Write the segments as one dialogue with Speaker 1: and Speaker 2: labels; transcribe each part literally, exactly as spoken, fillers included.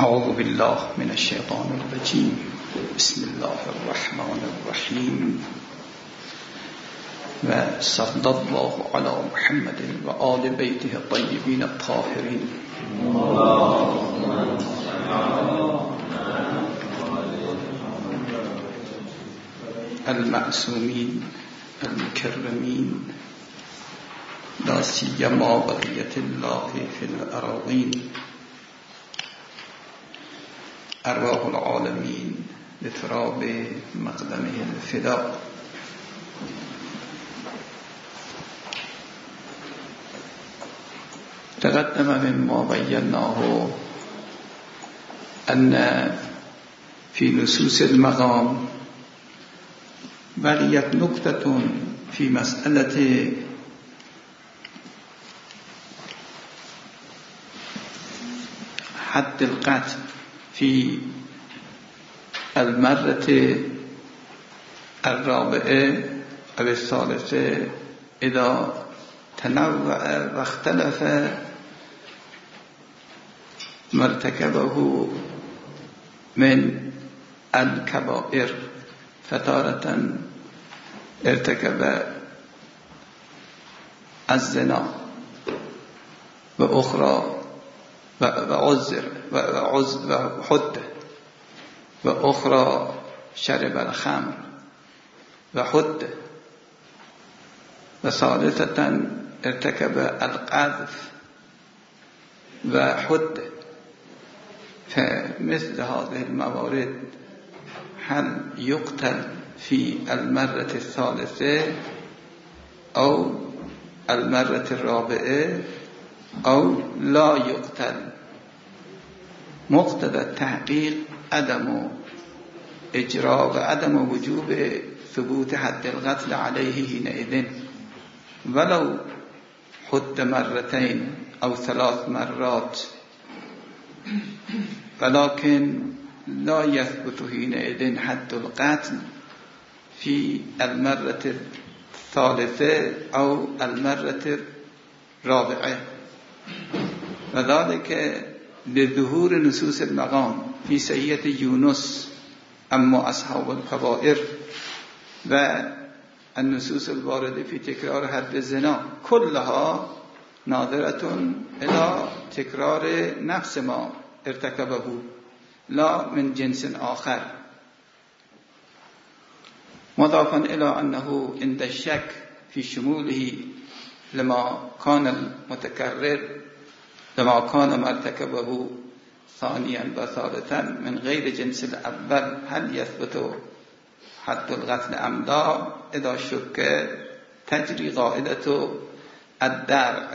Speaker 1: اعوذ بالله من الشیطان الرجیم. بسم الله الرحمن الرحیم. و صلی الله علی محمد و آل بیته الطیبین الطاهرین المعصومین المکرمین، لا سیما بقیة الله فی الأراضین. ارواح العالمین لتراب مقدمه الفداء. تقدم مما بيناه أن في نصوص المقام بقيت نكتة في مسألة حد القتل في المرة الرابعة أو الثالثة إذا تنوع واختلف ما ارتكبه من الكبائر، فتارة ارتكب الزنا وأخرى وعذر وحد، وأخرى شرب الخمر وحد، وثالثة ارتكب القذف وحد. فمثل هذه الموارد هل يقتل في المرة الثالثة أو المرة الرابعة أو لا يقتل؟ مقتضى التحقيق عدم إجراء وعدم وجوب ثبوت حد القتل عليه حينئذ، ولو حد مرتين أو ثلاث مرات، ولكن لا يثبت حينئذ حد القتل في المرة الثالثة أو المرة الرابعة، وذلك لظهور نصوص المقام في سيئة يونس أما أصحاب الكبائر والنصوص الواردة في تكرار حد الزنا كلها ناظرة إلى تكرار نفس ما ارتكبه لا من جنس آخر، مضافا إلى أنه عند الشك في شموله لما كان المتكرر لما كان مرتكبه ثانيا وثالثا من غير جنس الأول هل يثبت حد القتل أم لا؟ إذا شك تجري قاعدة الدرع.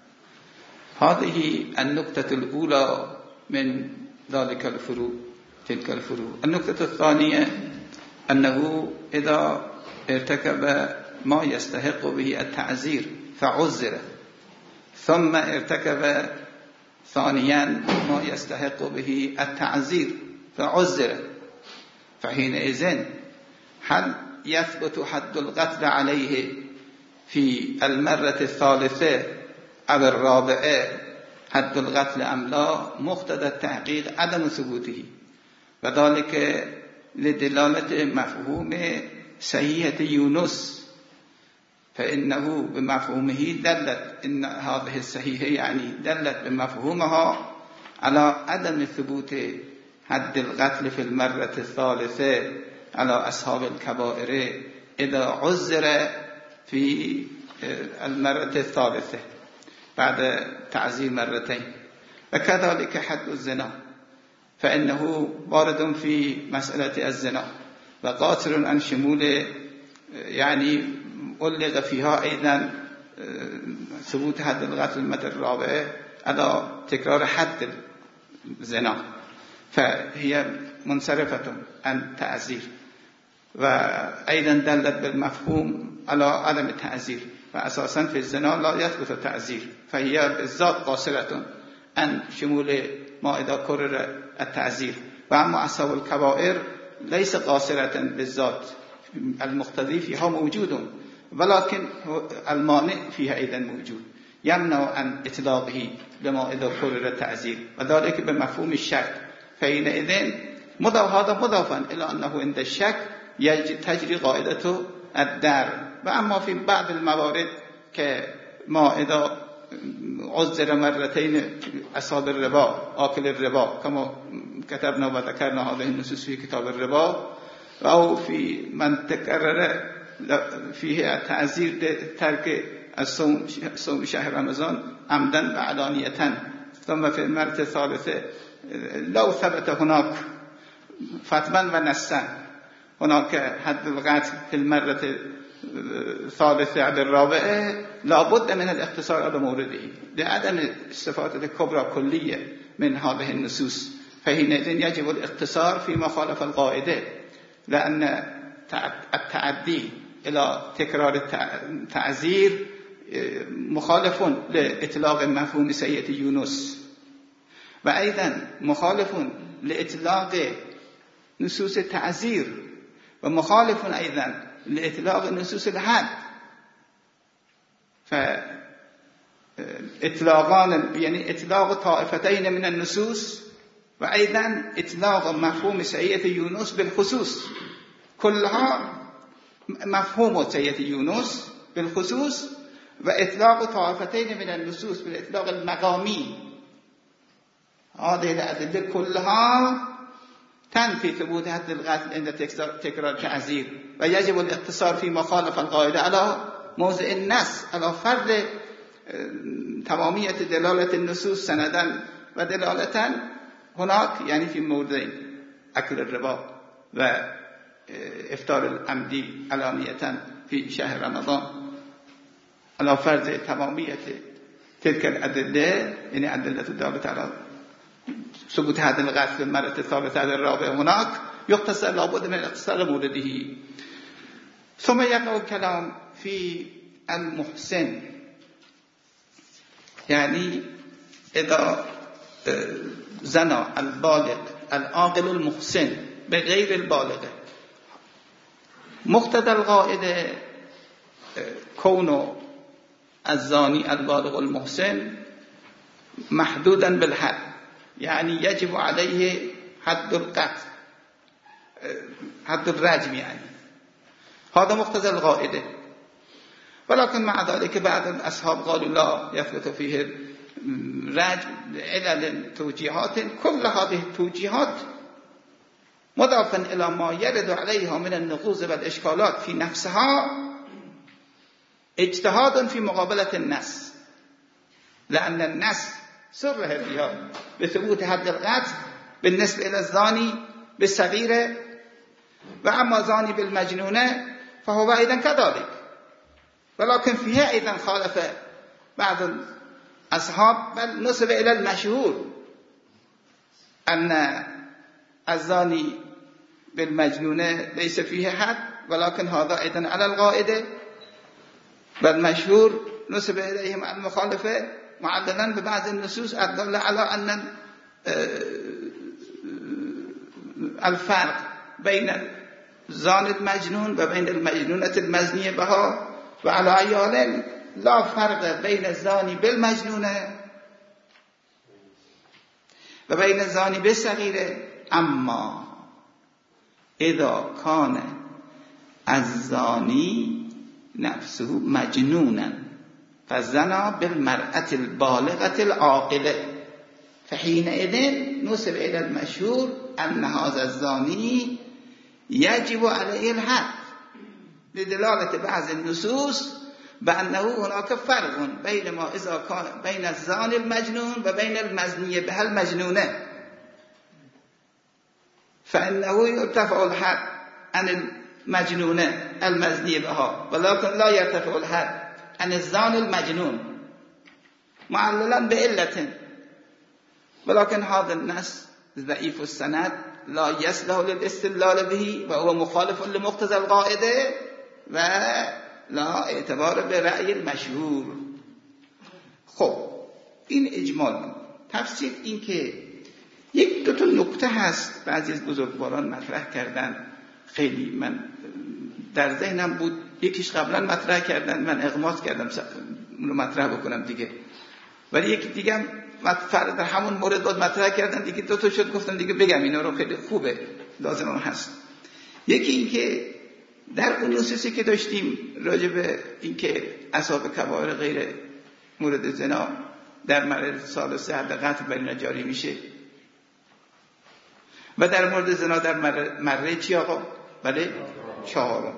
Speaker 1: هذه النقطة الأولى من ذلك الفروع تلك الفروع. النقطة الثانية أنه إذا ارتكب ما يستحق به التعزير فعزر، ثم ارتكب ثانيا ما يستحق به التعزير فعزر، فحينئذ هل يثبت حد القتل عليه في المرة الثالثة أو الرابعة حد القتل أم لا؟ مقتضى التحقيق عدم ثبوته، وذلك لدلالة مفهوم صحيحة يونس، فإنه بمفهومه دلت إن هذه الصحيحة يعني دلت بمفهومها على عدم ثبوت حد القتل في المرة الثالثة على أصحاب الكبائر إذا عذر في المرة الثالثة بعد تعزير مرتين. وكذلك حد الزنا فإنه وارد في مسألة الزنا وقاصر عن شمول، يعني ألغ فيها أيضا ثبوت حد القتل المرة الرابعة على تكرار حد الزنا، فهي منصرفة عن تعزير، وأيضا دلت بالمفهوم على عدم التعزير، فأساسا في الزنا لا يثبت التعزير، فهي بالذات قاصرة عن شمول ما إذا كرر التعزير. وأما أصحاب الكبائر ليس قاصرة بالذات، المقتضي فيها موجود، ولكن المانع فيها أيضا موجود يمنع عن إطلاقه لما إذا كرر التعزير، وذلك بمفهوم الشك فحينئذ مضاف هذا مضافا إلى أنه عند الشك تجري قاعدة الدر. و اما في بعض الموارد که ما اذا عذر مرتين اصحاب الربا آكل الربا كما كتبنا وذكرنا هذه النصوص في كتاب الربا أو في من تكرر فيه التعزير ترك الصوم صوم شهر رمضان عمدا وعلانية. ثم في المرة الثالثة لو ثبت هناك فتما ونسا هناك حد القطع في المرة الثالثة على الرابعة لابد من الاقتصار على مورده لعدم استفادة الكبرى كلية من هذه النصوص. فحينئذ يجب الاقتصار فيما خالف القاعدة، لأن التعدي إلى تكرار التعزير مخالف لإطلاق مفهوم سيئة يونس، وأيضا مخالف لإطلاق نصوص التعزير، ومخالف أيضا لإطلاق نصوص الحد. فإطلاقان يعني إطلاق طائفتين من النصوص، وأيضا إطلاق مفهوم سيئة يونس بالخصوص، كلها مفهوم سيئة يونس بالخصوص، وإطلاق طائفتين من النصوص بالإطلاق المقامي. هذه الأدلة كلها تنفي ثبوت حد القتل عند تكرار التعزير، ويجب الاقتصار فيما خالف القاعدة على موضع النص، على فرض تمامیت دلالة النصوص سندا و دلالة هناك، يعني في موضع أكل الربا و افطار العمدي علانية في شهر رمضان، على فرض تمامیت تلك الأدلة، يعني أدلة الدالة على ثبوت هذا القتل في المرة الثالثة الرابعة هناك يقتصر لابد من الاقتصار مورده. ثم يقع الكلام في المحسن، يعني إذا زنى البالغ العاقل المحسن بغير البالغ، مقتضى القاعدة كون الزاني البالغ المحسن محدودا بالحد، يعني يجب عليه حد القتل، حد الرجم، يعني هذا مقتضى القاعدة. ولكن مع ذلك بعض الأصحاب قالوا لا يثبت فيه الرجم لعلل توجيهات، كل هذه التوجيهات مضافا إلى ما يرد عليها من النقوص والإشكالات في نفسها اجتهاد في مقابلة النص، لأن النص صرح فيها بثبوت حد القتل بالنسبة إلى الزاني بالصغيرة، وأما زاني بالمجنونة فهو أيضا كذلك. ولكن فيها أيضا خالف بعض الأصحاب، بل نسب إلى المشهور أن الزاني بالمجنونة ليس فيه حد، ولكن هذا أيضا على القاعدة، بل مشهور نسب إليهم المخالفة معللا ببعض النصوص أدل على أن الفرق بين الزاني المجنون وبين المجنونة المزنية بها، وعلى أيال لا فرق بين الزاني بالمجنونة وبين الزاني بالصغيرة. أما إذا كان الزاني نفسه مجنونا فزنا بالمرأة البالغة العاقلة، فحينئذ نسب إلى المشهور أن هذا الزاني يجب عليه الحد، لدلالة بعض النصوص بأنه هناك فرق بين ما إذا كان بين الزاني المجنون وبين المزنية بها المجنونة، فإنه يرتفع الحد عن المجنونة المزنية بها، ولكن لا يرتفع الحد عن الزاني المجنون معللا بعلة. ولكن هذا النص ضعيف السند لا يصلح للاستدلال به، وهو مخالف لمقتضى القاعدة ولا اعتبار برأي المشهور. خب این اجمال. تفسیر این که یک دو تا نکته هست بعضی از بزرگواران مطرح کردن، خیلی من در ذهنم بود، یکیش قبلا مطرح کردن من اغماس کردم اونو مطرح بکنم دیگه، ولی یکی دیگه فرق در همون مورد بود مطرح کردن دیگه، دو تا شد گفتم دیگه بگم اینا رو، خیلی خوبه لازم هم هست. یکی این که در اون نصوصی که داشتیم راجع به این که اصحاب کبائر غیر مورد زنا در مره ثالثه حد قطع بر اینا جاری میشه و در مورد زنا در مره, مره چی آقا؟ بله چهارم.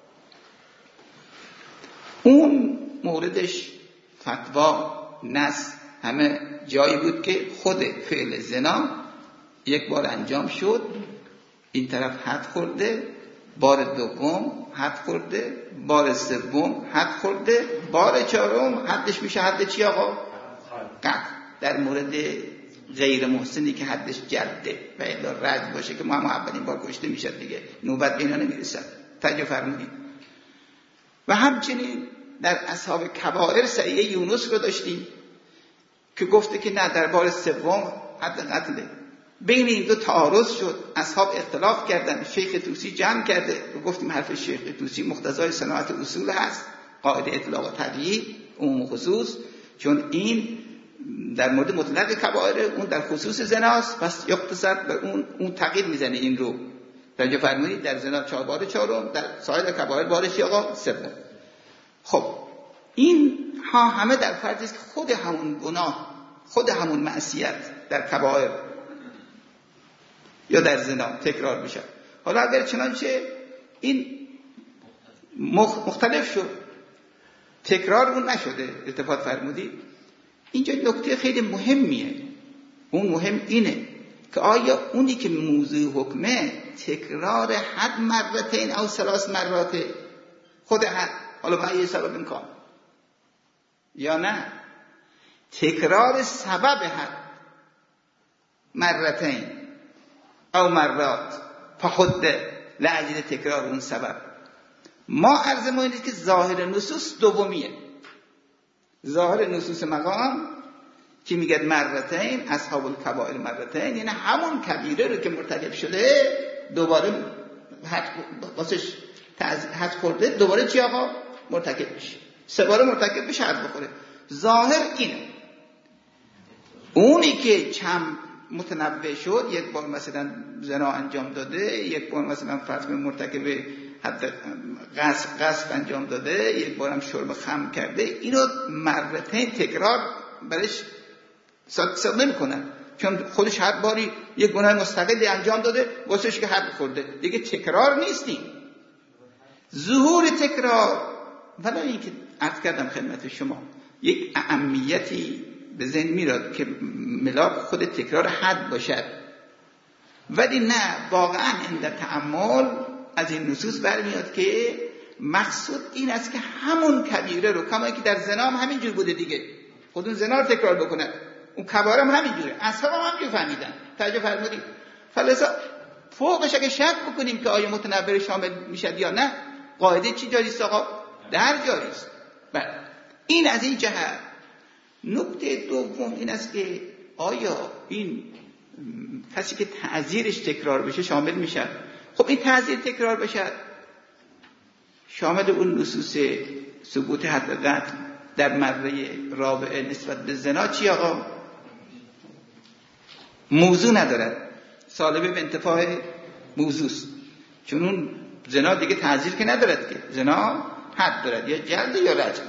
Speaker 1: اون موردش فتوا نص همه جایی بود که خود فعل زنا یک بار انجام شد، این طرف حد خورده، بار دوم حد خورده، بار سوم حد خورده، بار چهارم حدش میشه حد چی آقا؟ قطع. در مورد غیر محسنی که حدش جلده و الا رجم باشه که ما هم اولین بار کشته میشد دیگه، نوبت به اینا نمیرسد. توجه فرمودید. و همچنین در اصحاب کبائر سعیه یونس رو داشتیم که گفته که نه در بار سوم حد قتله. بین این دو تعارض شد، اصحاب اختلاف کردن، شیخ طوسی جمع کرده و گفتیم حرف شیخ طوسی مقتضای صناعت اصول هست، قاعده اطلاق و تقیید عموم خصوص، چون این در مورد مطلق کبائر، اون در خصوص زناست، پس یقتصر به اون اون تقیید میزنه این رو. توجه فرمایید، در زنا چهار بار چهارم، در سایر کبائر بارش آقا سوم. خب این ها همه در فرضی است که خود همون گناه، خود همون معصیت در کبائر یا در زنا تکرار بشه. حالا اگر چنانچه این مختلف شد، تکرار اون نشده، التفات فرمودید، اینجا نکته خیلی مهمیه. اون مهم اینه که آیا اونی که موضوع حکمه تکرار حد مرتين او ثلاث مرات خود حد، حالا به یه سبب امکان، یا نه تکرار سبب حد مرتين او مرات فحد لعجل تکرار اون سبب. ما عرض ما اینه که ظاهر نصوص دومیه، ظاهر نصوص مقام که میگه مرتين اصحاب الکبائر مرتين، یعنی همون کبیره رو که مرتکب شده دوباره واسش حد خورده، دوباره چی آقا؟ مرتکب بشه، سه بار مرتکب بشه حد بخوره. ظاهر اینه. اونی که چند متنوع شد، یک بار مثلا زنا انجام داده، یک بار مثلا فرض کنید مرتکب حد قصد قصد انجام داده، یک بار هم شرب خمر کرده، اینو مرتين تکرار برش صد نمی‌کنن، چون خودش هر باری یک گناه مستقلی انجام داده واسش که حد خورده، دیگه تکرار نیستیم. ظهور تکرار، ولی این که عرض کردم خدمت شما یک اهمیتی به ذهن میاد که ملاک خود تکرار حد باشد، ولی نه، واقعا این تأمل از این نصوص برمیاد که مقصود این است که همون کبیره رو، کما که در زنا هم همینجور بوده دیگه، خودون زنا رو تکرار بکنن، اون کبائر هم همینجوره، اصحاب هم همینجور فهمیدن. توجه فرمودید. فلذا فوقش اگه شک بکنیم که آیا متنبر شامل میشد یا نه، قاعده چی جاری است آقا؟ در جاری است. بله، این از این جهت. نکته دوم این است که آیا این کسی که تعزیرش تکرار بشه شامل میشه؟ خب این تعزیر تکرار بشه شامل اون نصوص ثبوت حد قتل در مره رابعه نسبت به زنا چی آقا؟ موضوع ندارد، سالبه به انتفاع موضوعست، چون اون زنا دیگه تعزیر که ندارد که، زنا حد دارد، یا جلد یا رجم.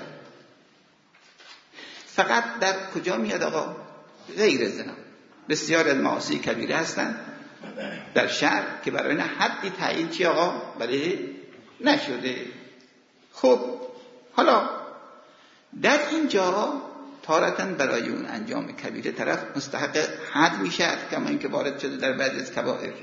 Speaker 1: فقط در کجا میاد آقا؟ غیر زنا. بسیار از معاصی کبیره هستند در شهر که برای نه حدی تعیین چی آقا؟ برای نشده. خب حالا در اینجا تارتاً برای اون انجام کبیره طرف مستحق حد میشه، کما اینکه وارد شده در بعضی از کبائر.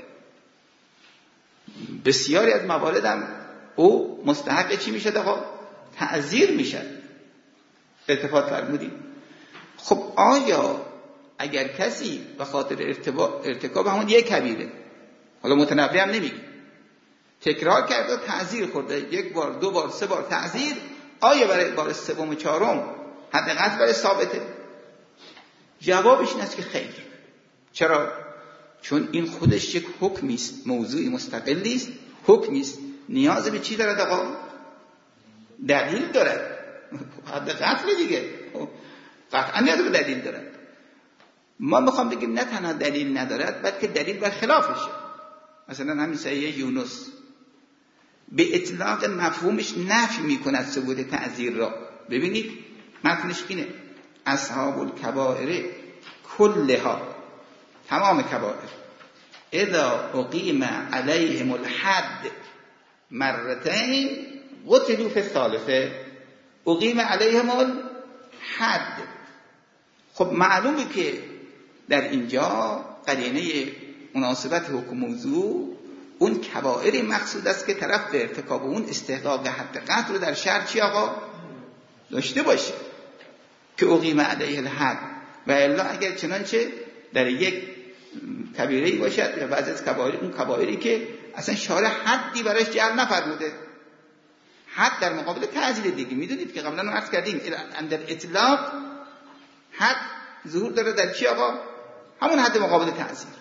Speaker 1: بسیاری از موارد هم او مستحق چی میشه آقا؟ تعزیر میشه. التفات فرمودید. خب آیا اگر کسی به خاطر ارتکاب همون یک کبیره، حالا متنوع هم نمیگه، تکرار کرده و تعزیر خورده، یک بار دو بار سه بار تعزیر، آیا برای بار سوم و چهارم حد قطع برای ثابته؟ جوابش این است که خیر. چرا؟ چون این خودش یک حکمی است، موضوعی مستقلی است، حکمی است، نیاز به چی دارد آقا؟ دلیل دارد. حد قطع دیگه قطعا نیاز به دلیل دارد. ما میخوام بگیم نه تنها دلیل ندارد بلکه دلیل بر خلافشه. مثلا همین صحیح یونس به اطلاق مفهومش نفی میکند ثبوت تعزیر را. ببینید مفهومش اینه: اصحاب الکبائر کلها، تمام کبائر، اذا اقیم علیهم الحد مرتين قتلوا فی الثالثه. اقیم علیهم الحد، خب معلومه که در اینجا قرینه مناسبت حکم موضوع اون کبائر مقصود است که طرف به ارتکاب اون استحقاق حد قتل رو در شرع چی آقا داشته باشه که اقیم علیه الحد. و الا اگر چنانچه در یک کبیره‌ای باشد یا بعضی از کبائر، اون کبائری که اصلا شارع حدی براش جعل نفرموده، حد در مقابل تعزیر دیگه. میدونید که قبلا عرض کردیم اندر اطلاق حد ظهور داره در چی آقا؟ همون حد مقابل تعزیر.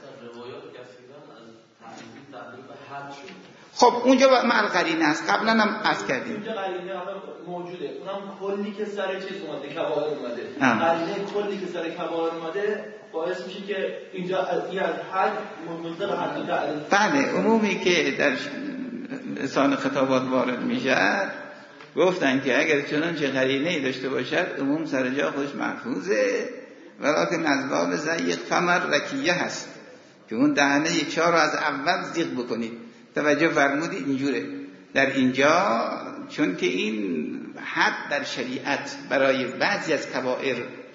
Speaker 1: خب اونجا مع قرینه است، قبلا هم عرض کردیم
Speaker 2: اونجا قرینه موجوده، اونم کلی که سر چیز اومده، کبائر اومده. قرینه کلی که سر کبائر اومده باعث میشه که اینجا از این از حد منظر حد تعریف.
Speaker 1: بله، عمومی که در لسان خطابات وارد میشه گفتن که اگر چنانچه قرینه‌ای داشته باشد عموم سر جا خودش محفوظه، ولکن از باب ضیق فمر رکیه هست که اون دهنه یک چهار رو از اول زیغ بکنید. توجه فرمودی اینجوره در اینجا، چون که این حد در شریعت برای بعضی از کبائر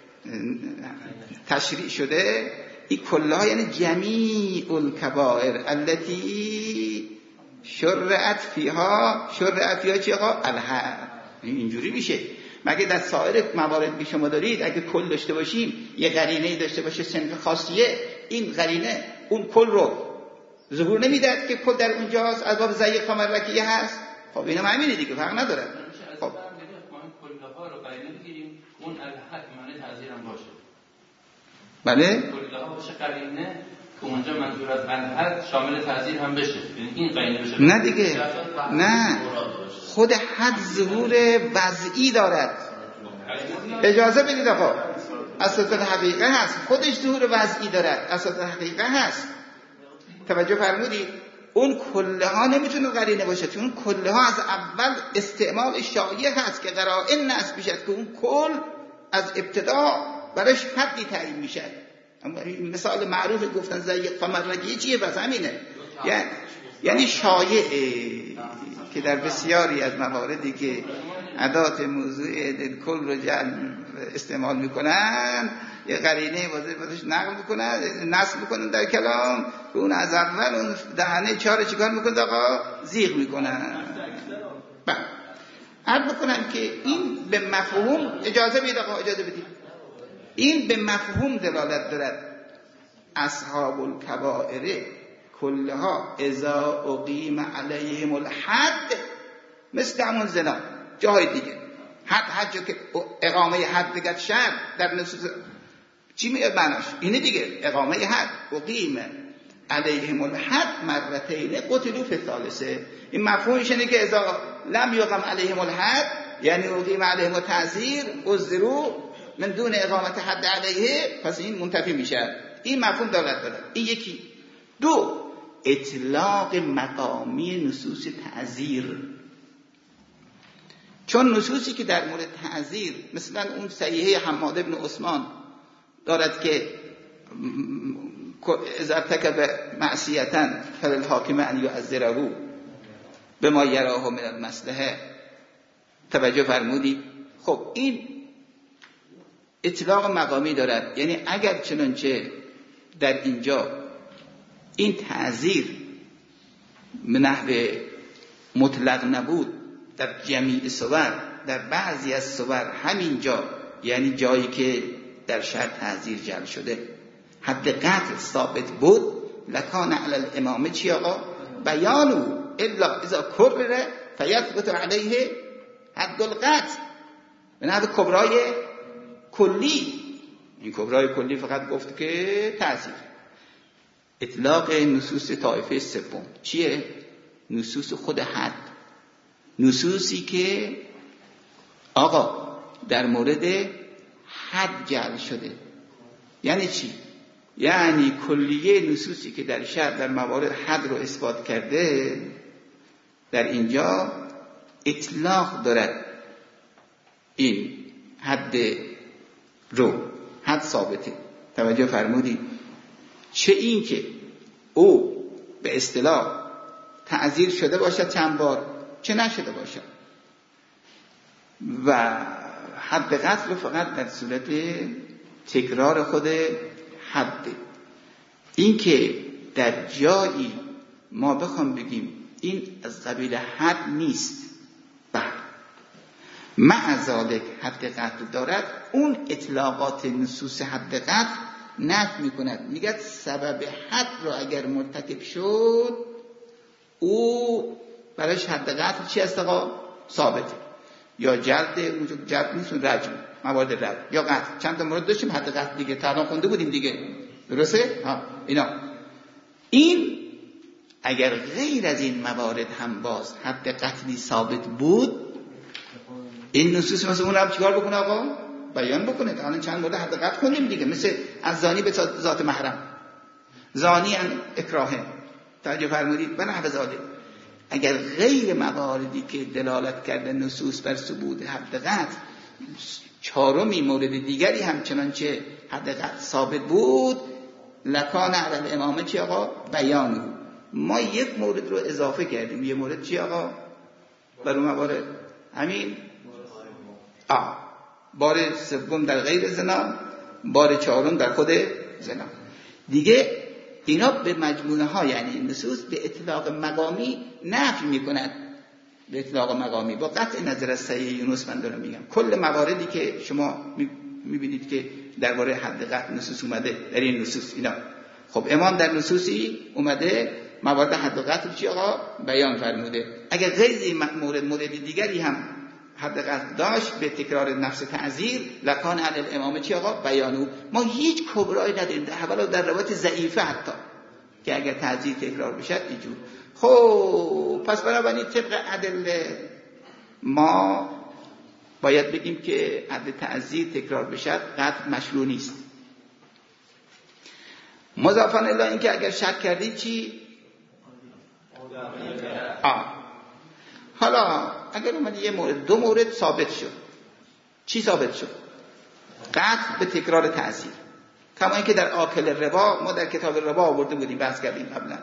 Speaker 1: تشریع شده، این کلها یعنی جمیع الکبائر التي شرعت فیها شرعت فیها چی آقا؟ الحد. اینجوری میشه. مگه در سایر موارد که شما دارید اگه کل داشته باشیم، یه قرینه داشته باشه صنف خاصیه، این قرینه اون کل رو ظهور نمیداد که کل در اونجاست، از باب ضیق فمرکیه هست. خب اینا همینه دیگه، فرق نداره. خب
Speaker 3: کلها رو قرینه بگیریم، اون الحد معنی تعزیر هم باشه.
Speaker 1: بله
Speaker 3: کلها باشه قرینه که اونجا منظور از الحد شامل تعزیر هم بشه، یعنی این قرینه بشه.
Speaker 1: نه دیگه، نه، خود حد ظهور وضعی دارد. اجازه بدید آقا، اساس حقیقه هست، خودش ظهور وضعی دارد، اساس حقیقه هست. توجه فرمودید؟ اون کله ها نمیتونه قرینه باشه، چون کله ها از اول استعمال شایع هست که قرائن نصب بشه که اون کل از ابتدا براش حدی تعیین میشه. مثال معروف گفتن ضیق فمرگی چیه؟ بس همینه. یعنی یعنی شایعه که در بسیاری از مواردی که ادات موضوع دل کل رو جعل استعمال میکنن، یه قرینه واسش نقل میکنن، نصب میکنن در کلام، که اون از اول اون دهنه چهار چیکار میکنن آقا؟ زیغ میکنن. بله، عرض بکنم که این به مفهوم، اجازه بدید آقا، اجازه بدید، این به مفهوم دلالت دارد. اصحاب الکبائر کلها اذا اقیم علیهم الحد، مثل همون زنا جای دیگه، حد حد جا که اقامه حد بگد شر در نصوص چی میاد معناش؟ اینه دیگه، اقامه حد، اقیم علیهم الحد مرتين قتلوا فی الثالثه. این مفهومش اینه که اذا لم یقم علیهم الحد یعنی اقیم علیهم التعزیر عذروا من دون اقامت حد علیه، پس این منتفی میشه. این مفهوم دارد داره. این یکی. دو، اطلاق مقامی نصوص تعزیر، چون نصوصی که در مورد تعزیر مثلا اون صحیحه حماد ابن عثمان دارد که اذا ارتکب معصیتا فللحاکم ان یعذره بما یراه من المصلحه. توجه فرمودید؟ خب این اطلاق مقامی دارد، یعنی اگر چنانچه در اینجا این تعزیر به نحو مطلق نبود در جمیع صور، در بعضی از صور همینجا، یعنی جایی که در شرع تعزیر جعل شده حد قتل ثابت بود، لکان علی الامامه چی آقا؟ بیانو الا اذا کرر فیثبت علیه حد القتل به نحو کبرای کلی. این کبرای کلی فقط گفت که تعزیر. اطلاق نصوص طایفه سوم چیه؟ نصوص خود حد، نصوصی که آقا در مورد حد جعل شده. یعنی چی؟ یعنی کلیه نصوصی که در شرع در موارد حد رو اثبات کرده در اینجا اطلاق دارد. این حد رو حد ثابته. توجه فرمودید؟ چه این که او به اصطلاح تعزیر شده باشد چند بار، چه نشده باشد. و حد قتل رو فقط در صورت تکرار خود حد. این که در جایی ما بخوام بگیم این از قبیل حد نیست، بله مع ذالک حد قتل دارد، اون اطلاقات نصوص حد قتل نفی میکند. میگه سبب حد رو اگر مرتکب شد او برایش حد قتل چی است آقا؟ ثابته. یا جلد، اونجا جلد نیست، رجم، موارد رجم یا قتل. چند تا مورد داشتیم حد قتل دیگه، تا خونده بودیم دیگه، درسته؟ ها اینا. این اگر غیر از این موارد هم باز حد قتلی ثابت بود، این نصوص مثل اون رو چیکار بکنه آقا؟ بیان بکنه. الان چند مورد حد قتل خوندیم دیگه، مثل از زانی به ذات محرم، زانی ان اکراهه، توجه فرمودید؟ و نحو ذالک. اگر غیر مواردی که دلالت کرده نصوص بر ثبوت حد قتل، چهارمی مورد دیگری هم چنانچه حد قتل ثابت بود، لکان علی الامامه چی آقا؟ بیانه. ما یک مورد رو اضافه کردیم. یه مورد چی آقا؟ بر اون موارد همین آه بار سوم در غیر زنا، بار چهارم در خود زنا. دیگه اینا به مجموعه ها، یعنی نصوص به اطلاق مقامی نفی میکنند. به اطلاق مقامی با قطع نظر از صحیح یونس من دارم میگم، کل مواردی که شما میبینید که درباره حد قطع نصوص اومده در این نصوص اینا. خب امام در نصوصی اومده موارد حد قطع چی آقا؟ بیان فرموده. اگر غیر این مورد مورد دیگری هم حد قطع داشت به تکرار نفس تعزیر، لکان علی الامامه چی آقا؟ بیانو. ما هیچ کبرایی نداریم در حوالا در روایت ضعیفه حتی که اگر تعزیر تکرار بشد اینجور. خب پس بنابراین طبق ادله ما باید بگیم که حد تعزیر تکرار بشد قطع مشروع نیست. مضافاً الی این که اگر شک کردید چی؟ آه. حالا اگر اومد یه مورد دو مورد ثابت شد، چی ثابت شد؟ قطع به تکرار تعزیر، کما اینکه در آکل ربا ما در کتاب ربا آورده بودیم، بحث کردیم قبلا،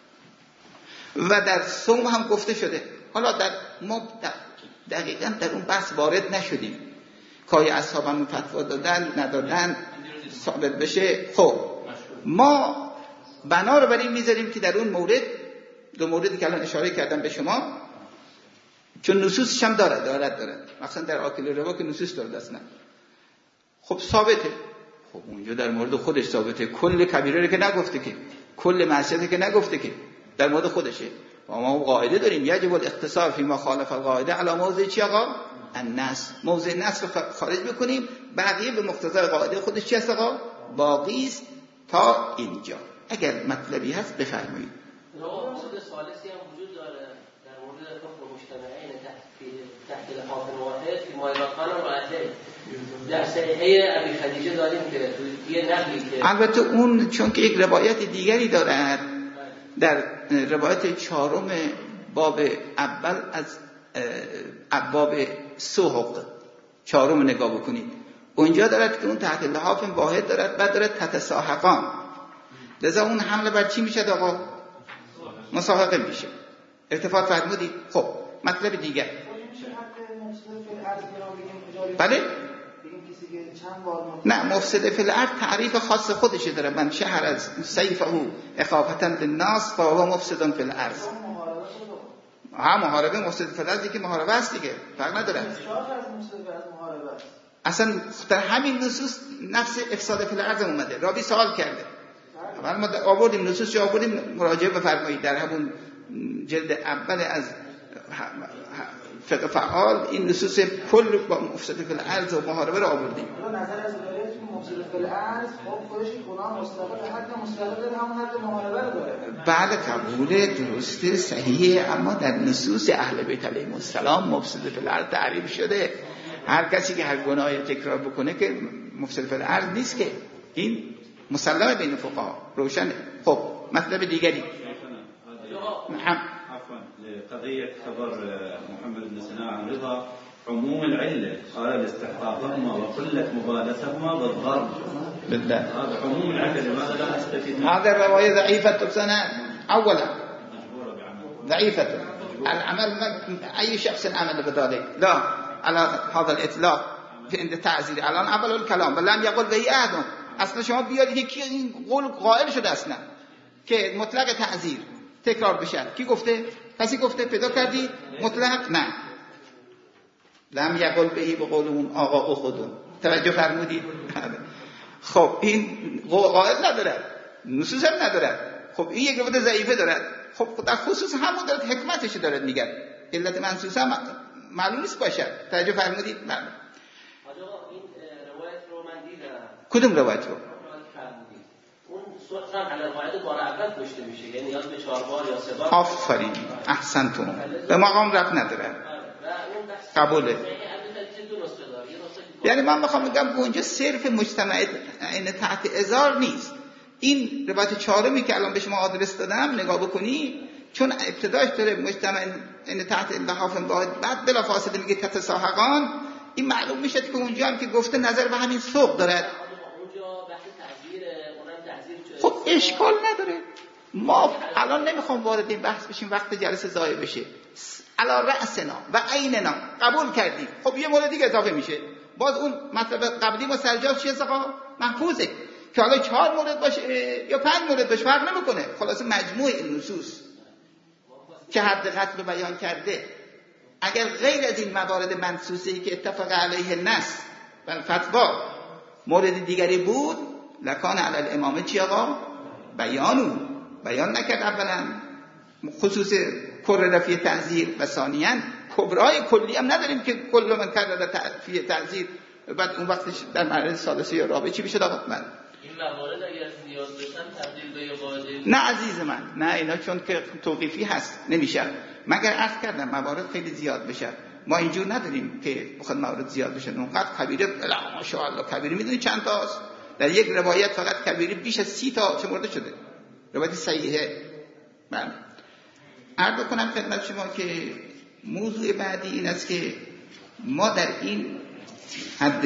Speaker 1: و در صوم هم گفته شده. حالا در ما دقیقاً در اون بحث وارد نشدیم که اصحابمون فتوا دادن ندادن ثابت بشه. خب ما بنا رو بر این میذاریم که در اون مورد، دو موردی که الان اشاره کردم به شما، چون نصوصش هم دارد دارد دارد مثلا در آکل ربا که نصوص دارد اصلا، خب ثابته. خب اونجا در مورد خودش ثابته، کل کبیره رو که نگفته که، کل معصیت که نگفته که، در مورد خودشه. و ما قاعده داریم یجب الاختصار فی ما خالف القاعده علی موضع چی آقا؟ النص. موضع نص رو خارج بکنیم، بقیه به مقتضای قاعده خودش چی هست آقا؟ باقی است تا اینجا. اگر مطلبی هست بفرمایید.
Speaker 4: مورد ثالثی هم وجود داره در مورد حکم مجتمعین تحت لحاظ واحد که مایلاتان و معدل در صحیحه ابی خدیجه داریم که یه نقلی که
Speaker 1: البته اون چون که یک روایت دیگری دارد در روایت چهارم باب اول از ابواب سوق چهارم نگاه بکنید، اونجا دارد که اون تحت لحاظ واحد دارد، بعد دارد تتساحقان، لذا اون حمله بر چی میشه آقا؟ مساحقه میشه. ارتفاع فرمودید. خب مطلب دیگر بله؟ نه، مفسد فی الارض تعریف خاص خودشه داره. من شهر از سیفه اخافتا للناس فهو مفسد فی الارض. ها محاربه مفسد فی الارض که محاربه است دیگه، فرق نداره. اصلا در همین نصوص نفس افساد فی الارض اومده. راوی سوال کرده، اول ما آوردیم نصوص رو آوردیم، مراجعه بفرمایید در همون جلد اول از فقه فعال این نصوص کل با مفسد فی الارض و محاربه رو آوردیم.
Speaker 5: نظر از ولایت مفسد فی الارض خب خودش گناه مستقل حد مستقل هم حد محاربه رو داره.
Speaker 1: بله قبول، درسته، صحیحه، اما در نصوص اهل بیت علیهم السلام مفسد فی الارض تعریف شده. هر کسی که هر گناهی تکرار بکنه که مفسد فی الارض نیست که. این مسلمه بین فقها روشنه. خب مطلب دیگری
Speaker 6: عفوا لقضية خبر محمد بن سناء عن رضا عموم العلة قال لاستحقاقهما وقلة مبالاتهما بالضرب
Speaker 1: بالله
Speaker 6: هذا عموم العلة لماذا لا نستفيد منه؟
Speaker 1: هذا الرواية ضعيفة سنة أولا ضعيفة العمل أي شخص عمل بذلك لا على هذا الإطلاق عند تعزير الان اول الكلام بل لم يقل به احد. اصلا شما بیارید که این قول قائل شده اصلا که مطلق تعزیر تکرار بشه. کی گفته؟ کسی گفته؟ پیدا کردی؟ مطلق نه. لم یقل بهی به قول اون آقا خودون. توجه فرمودید؟ خب این قائل نداره، نصوص هم نداره. خب این یک روایت ضعیفه داره. خب در خصوص همون داره حکمتش داره میگه. علت منصوص هم معلوم نیست باشه. توجه فرمودید؟ نه. کدوم روایت رو؟
Speaker 4: اون صورت هم علی القاعده بار اول کشته میشه، یعنی نیاز به چهار بار یا سه بار.
Speaker 1: آفرین احسنتون. به مقام رفت نداره. قبوله. یعنی من میخوام بگم اونجا صرف مجتمع این تحت ازار نیست. این روایت چهارمی که الان به شما آدرس دادم نگاه بکنی، چون ابتداش داره مجتمع این تحت لحاف واحد، بعد بلافاصله میگه تتساهقان. این معلوم میشه که اونجا هم که گفته نظر به همین سوق دارد. خب اشکال نداره. ما الان نمیخوام وارد این بحث بشیم وقت جلسه ضایع بشه. علی رأسنا و عیننا قبول کردیم. خب یه مورد دیگه اضافه میشه. باز اون مطلب قبلی ما سرجاز چیه آقا؟ محفوظه. که حالا چهار مورد باشه یا پنج مورد باشه فرق نمیکنه. خلاص مجموع نصوص که حد قتل بیان کرده، اگر غیر از این موارد منصوصه‌ای که اتفق علیه النص و فتوا مورد دیگری بود، لکان علی الامامه چی آقا؟ بیانو بیان نکرد. اولا خصوص کره فی تعزیر و ثانیاً کبرای کلی هم نداریم که کل من کرده فی تعزیر بعد اون وقتش در مرحله ثالثه یا رابعه چی بشه آقا؟ من
Speaker 4: این موارد اگر زیاد بشن تبدیل به قاعده
Speaker 1: نه عزیز من، نه اینا چون که توقیفی هست نمیشه. مگر عرض کردم موارد خیلی زیاد بشه. ما اینجور نداریم که بخواد موارد زیاد بشه. اونقدر کبیره لا ماشاءالله کبیره میدونی چند تاست؟ در یک روایت فقط کبیره بیش از سی تا شمرده شده. روایت صحیحه. من عرض کنم خدمت شما که موضوع بعدی این است که ما در این حد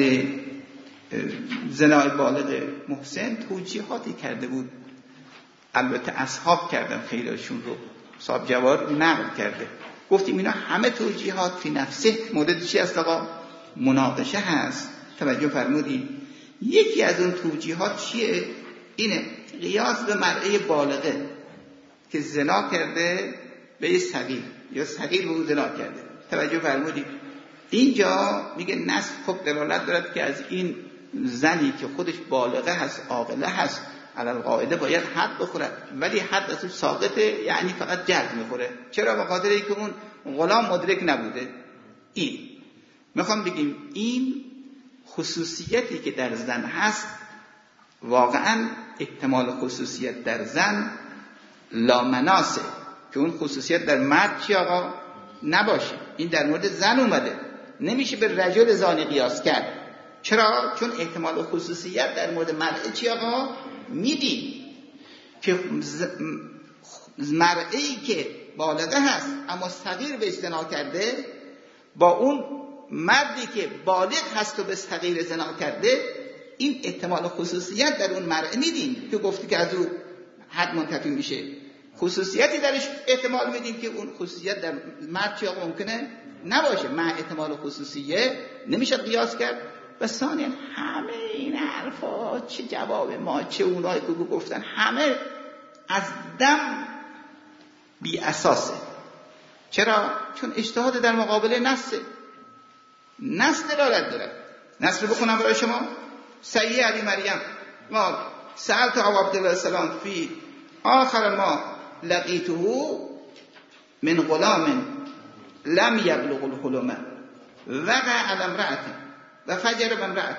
Speaker 1: زنای بالغ محسن توجیهاتی کرده بود. البته اصحاب کردن خیلیشون رو، صاحب جوار نقل کرده. گفتیم اینا همه توجیهات فی نفسه مورد چی است آقا؟ مناقشه هست. توجه فرمودید؟ یکی از اون توجیهات چیه؟ اینه قیاس به مرأه بالغه که زنا کرده به یه صغیر یا صغیر به او زنا کرده. توجه فرمودید؟ اینجا میگه نص خب دلالت دارد که از این زنی که خودش بالغه هست، عاقله هست، علی القاعده باید حد بخوره، ولی حد از اون ساقطه، یعنی فقط جلد میخوره. چرا؟ به خاطر اینکه اون غلام مدرک نبوده. این میخوام بگیم این خصوصیتی که در زن هست، واقعا احتمال خصوصیت در زن لامناسه که اون خصوصیت در مرد چی آقا نباشه. این در مورد زن اومده، نمیشه به رجل زانی قیاس کرد. چرا؟ چون احتمال خصوصیت در مورد مرد چی آقا میدیم که مرئی که بالغه هست اما صغیر به زنا کرده با اون مردی که بالغ هست و به صغیر زنا کرده، این احتمال خصوصیت در اون مرئی میدیم که گفتی که از او حد منتفی میشه. خصوصیتی درش احتمال میدیم که اون خصوصیت در مرد چی آقا ممکنه نباشه. مع احتمال خصوصیه نمیشه قیاس کرد. و ثانیاً همه این حرفا چه جواب ما چه اونایی که گفتن همه از دم بی اساسه. چرا؟ چون اجتهاد در مقابل نصه. نص دلالت داره. نص رو بخونم برای شما. صحیح علی مریم ما سألت ابو عبدالله السلام فی آخر ما لقیته من غلام لم یبلغ الحلم وقع علی امرأة و فجر بامرأة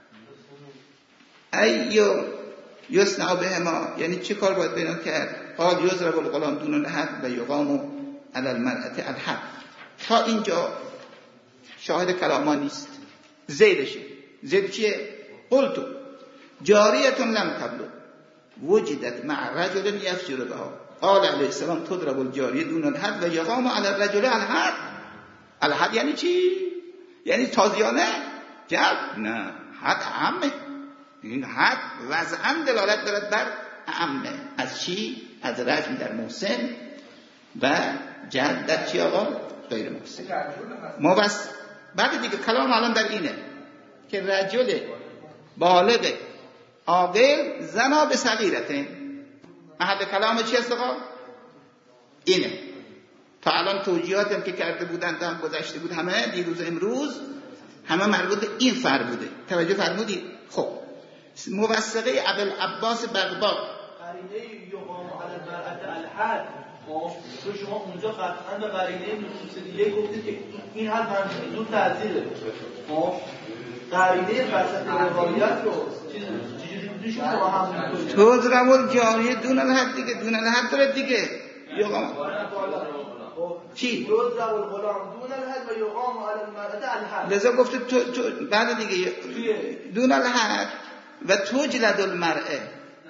Speaker 1: ای یصنع بهما، یعنی چه کار باید بینا کرد؟ قال یضرب الغلام دون الحد و یقام علی المرأة الحد. تا اینجا شاهد کلاما نیست. زیدشه. زید چیه؟ قلتو جاریتون لم تبلغ وجدت مع رجل یفجر بها قال علیه السلام تضرب الجاریه دون الحد و یقام علی الرجل الحد. الحد یعنی چی؟ یعنی تازیانه جلب؟ نه، حد عامه. این حد وضعاً دلالت دارد بر عامه. از چی؟ از رجم در محسن و جلب در چی آقا؟ غیر محسن. موس بعد دیگه کلام الان در اینه که رجل بالغ عاقل زنا به صغیرته. احد کلام چی است آقا؟ اینه. تا الان توجیهاتم که کرده بودند هم گذشته بود، همه دیروز امروز همه مربوط به این فر بوده. توجه فرمودید؟ خب موثقه ابوالعباس بغباغ
Speaker 2: قرینه یقام علی المرأة الحد، تو شما اونجا قطعا به قرینه نصوص دیگه گفتید که این حد منظور تعزیره. خب قرینه وسط روایت رو چجوری بودی شما با هم می‌کنید؟
Speaker 1: تو ضرب جاریه دون الحد دیگه، دون الحد داره دیگه. یقام چی؟
Speaker 2: یضرب الغلام دون الحد و یقام علی المرأة الحد.
Speaker 1: لذا گفت تو تو بعد دیگه دون الحد و توجلد المرأة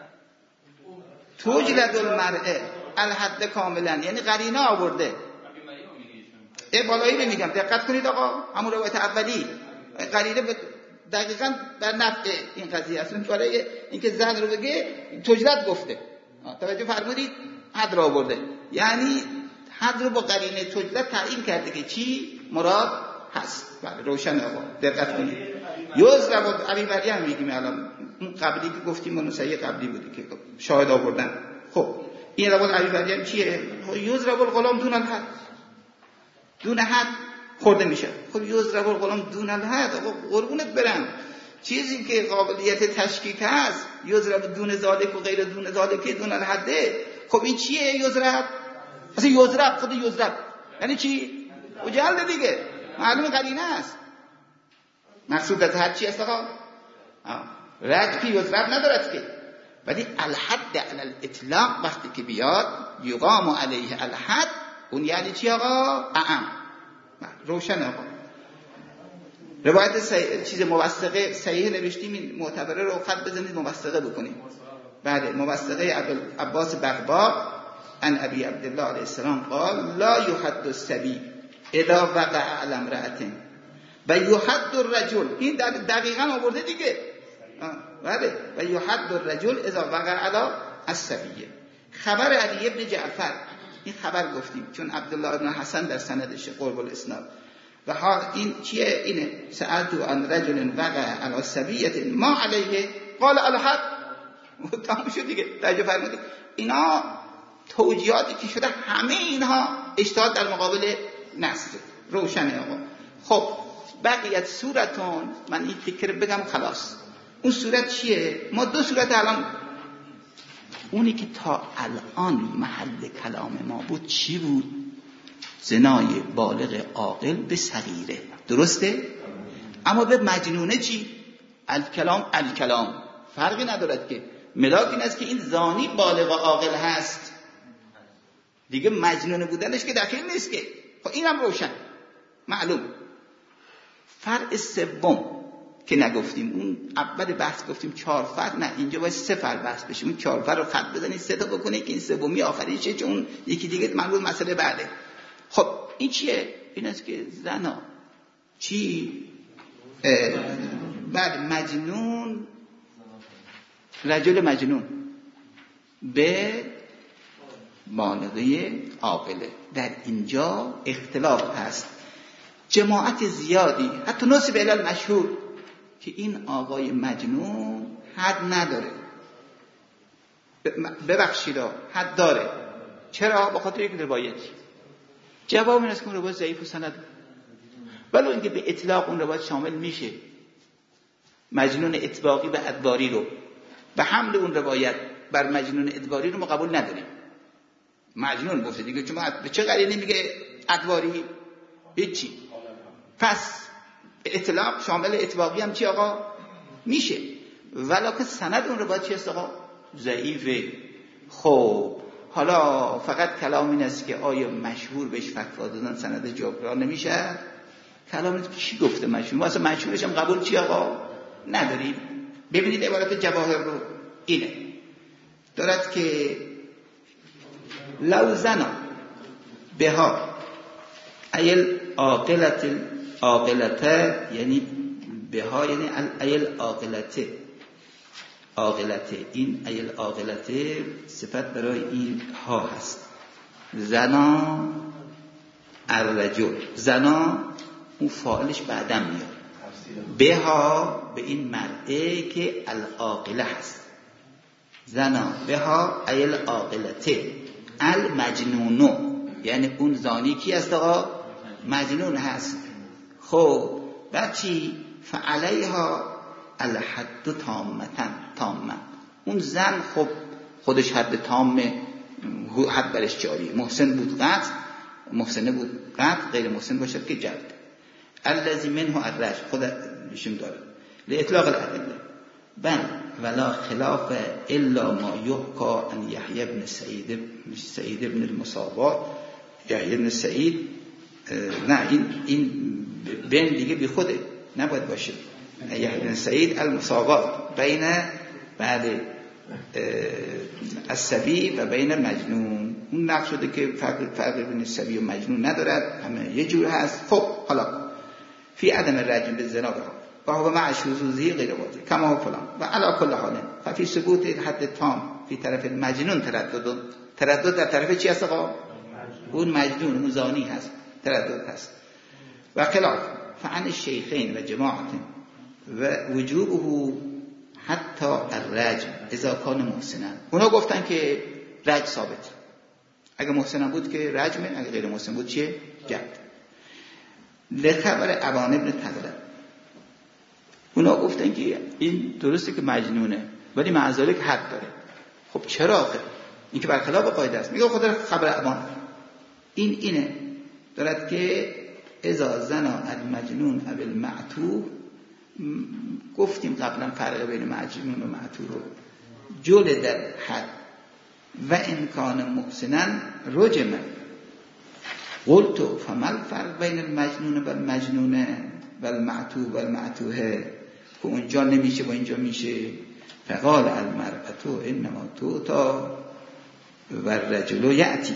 Speaker 1: توجلد المرأة الحد کاملا، یعنی قرینه آورده. ای بالایی رو میگم دقت کنید آقا، همون روایت اولی قرینه دقیقاً بر نفع این قضیه است. برای اینکه زن رو بگه توجلد گفته، توجه فرمودید؟ حد رو آورده، یعنی حد رو با قرینه توجلد تعیین کرده که چی مراد هست. بله روشن آقا، دقت کنید. یضرب علی مریم میگیم الان، اون قبلی که گفتیم اون صحیح قبلی بودی که شاهد آوردن. خب این روایت علی مریم چیه؟ یضرب الغلام دون الحد، دون حد خورده میشه. خب یضرب الغلام دون الحد، آقا قربونت برم، چیزی که قابلیت تشکیک هست یضرب دون ذالک و غیر دون ذالک دون الحد. خب این چیه یضرب؟ اصلا یضرب خود یضرب یعنی چی؟ وجل دیگه، معلوم قرینه است. مقصود از حد چی است آقا؟ رد که یضرب ندارد که، ولی الحد علی الاطلاق وقتی که بیاد یقام علیه الحد، اون یعنی چی آقا؟ اعم. روشن آقا. روایت سی... چیز موثقه صحیح نوشتیم، این معتبره رو خط بزنید موثقه بکنید. بله موثقه عباس بغباغ ان ابی عبدالله علیه السلام قال لا یحد الصبی اذا وقع علی امرأة و یحد الرجل. این دقیقاً آورده دیگه. بله و یحد الرجل اذا وقع علی الصبیه. خبر علی ابن جعفر، این خبر گفتیم چون عبدالله ابن حسن در سندش قرب الاسناد. و حال این چیه؟ اینه سألت عن رجل وقع علی صبیه ما علیه قال الحد. تمام شد دیگه. توجه فرمودید؟ اینا توجیهاتی که شده همه اینها اجتهاد در مقابل نص. روشنه آقا. خب بقیت صورتون، من این فکر بگم خلاص. اون صورت چیه؟ ما دو صورت الان، اونی که تا الان محل کلام ما بود چی بود؟ زنای بالغ عاقل به صغیره، درسته؟ اما به مجنونه چی؟ الکلام الکلام، فرقی ندارد که. ملاک این است که این زانی بالغ عاقل هست دیگه، مجنون بودنش که دخیل نیست که. خب اینم روشن معلوم. فرع سوم که نگفتیم، اون اول بحث گفتیم چهار فرع، نه اینجا باید سه فرع بحث بشه. اون چهار فرع رو خط بزنید سه تا بکنید که این سومی آخریشه، چون یکی دیگه معلوم مسئله بعده. خب این چیه؟ این است که زنا چی؟ بعد مجنون، رجل مجنون به بالغه عاقله. در اینجا اختلاف هست، جماعت زیادی حتی نصب الی المشهور که این آقای مجنون حد نداره. ببخشید حد داره. چرا؟ به خاطر یک روایت. جواب این است که اون روایت ضعیف و سند، ولو اینکه به اطلاق اون روایت شامل میشه مجنون اطباقی و ادباری رو، به حمل اون روایت بر مجنون ادباری رو ما قبول نداریم. مجنون گفته دیگه، چون به چه قرینه میگه ادباری؟ هیچی. پس به اطلاق شامل اطباقی هم چی آقا میشه، ولکن سند اون روایت چی است آقا؟ ضعیفه. خب حالا فقط کلام این است که آیا مشهور بهش فتوا دادن سند جبران نمیشه؟ کلام این کی گفته مشهور؟ ما اصلا مشهورش هم قبول چی آقا نداریم. ببینید عبارت جواهر رو اینه دارد که لو زنا بها ایل عاقلت عاقلته، یعنی بها یعنی ایل عاقلته عاقلته، این ایل عاقلته صفت برای این ها هست. زنا الرجل، زنا اون فاعلش بعدم میاد، بها به این مرده که العاقله هست. زنا بها ایل عاقلته المجنونو، یعنی اون زانی کی است آقا؟ مجنون هست. خب بعد چی؟ فعلیها الحد تامتن تامه، اون زن خب خودش حد تامه، حد برش جاری، محسن بود قطع، محسنه بود قطع، غیر محسن باشد که جلد. الذی منه الرجم خودشون داره لاطلاق الادله. بل ولا خلاف الا ما یحکى عن یحیی بن سعید سعید بن المصابات. یحیی بن سعید نه، این این بین دیگه بی خوده نباید باشه. یحیی بن سعید المصابات بین بعد الصبی و بین مجنون، اون نقش شده که فرق فرق بین الصبی و مجنون ندارد، همه یه جور هست. خب حالا فی عدم الرجم بالزنا و هو مع شذوذه غیر واضح کما فلان و علی کل حال ففی ثبوت حد تام فی طرف المجنون تردد. تردد در طرف چی هست آقا؟ اون مجنون، اون زانی هست، تردد هست. و خلاف فعن الشیخین و جماعت و وجوبه حتی الرجم اذا کان محسنا. اونا گفتن که رجم ثابت، اگه محسن بود که رجمه، اگه غیر محسن بود چیه؟ جلد. لخبر ابان ابن تغلب، اونا گفتن که این درسته که مجنونه ولی معذالک حد داره. خب چرا آخه؟ این که برخلاف قاعده است. میگه خود خبر ابان این اینه دارد که اذا زنا المجنون او المعتوه، گفتیم قبلا فرق بین مجنون و معتوه رو، جلد در حد و امکان محسنا رجم. قلت فما الفرق بین المجنون و المجنون و المعتوه و المعتوه، که اونجا نمیشه و اینجا میشه. فقال المرأة انما توتا و الرجل یأتی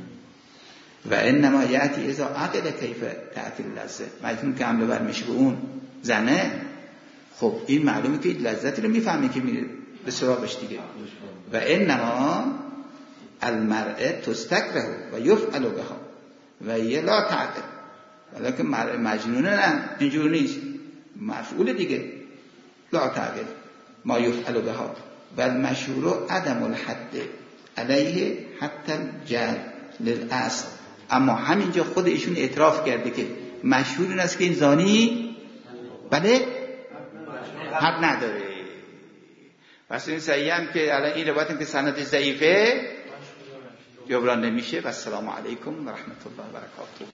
Speaker 1: و انما یأتی اذا عقل کیف تأتی اللذه. مجنون که حمله بر میشه به اون زنه، خب این معلومه که لذتی رو میفهمه که میره به سراغش دیگه. و انما المرأة تستکره و یفعل بها و یه لا تعقل، ولیکن مجنونه نه، اینجور نیست، مفعول دیگه. لا تعقل ما یفعل بها و المشهور عدم الحد علیه حتی الجلد للاصل. اما همینجا خود ایشون اعتراف کرده که مشهور این است که این زانی بله حد نداره. پس این صحیح هم که الان این روایت هم که سند ضعیفه جبران نمیشه. و السلام علیکم و رحمت الله و برکاته.